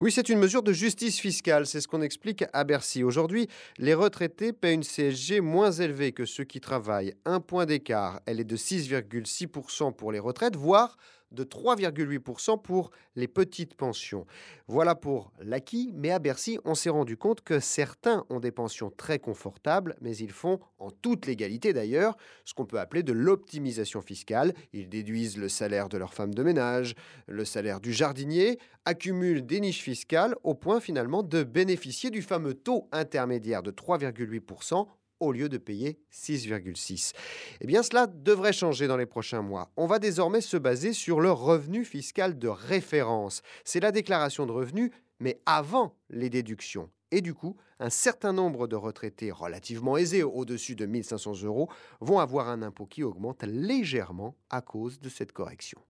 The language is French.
Oui, c'est une mesure de justice fiscale, c'est ce qu'on explique à Bercy. Aujourd'hui, les retraités paient une CSG moins élevée que ceux qui travaillent. Un point d'écart, elle est de 6,6% pour les retraites, voire de 3,8% pour les petites pensions. Voilà pour l'acquis, mais à Bercy, on s'est rendu compte que certains ont des pensions très confortables, mais ils font, en toute légalité d'ailleurs, ce qu'on peut appeler de l'optimisation fiscale. Ils déduisent le salaire de leur femme de ménage, le salaire du jardinier, accumulent des niches fiscales au point finalement de bénéficier du fameux taux intermédiaire de 3,8% au lieu de payer 6,6. Eh bien, cela devrait changer dans les prochains mois. On va désormais se baser sur le revenu fiscal de référence. C'est la déclaration de revenus, mais avant les déductions. Et du coup, un certain nombre de retraités relativement aisés, au-dessus de 1 500 euros, vont avoir un impôt qui augmente légèrement à cause de cette correction.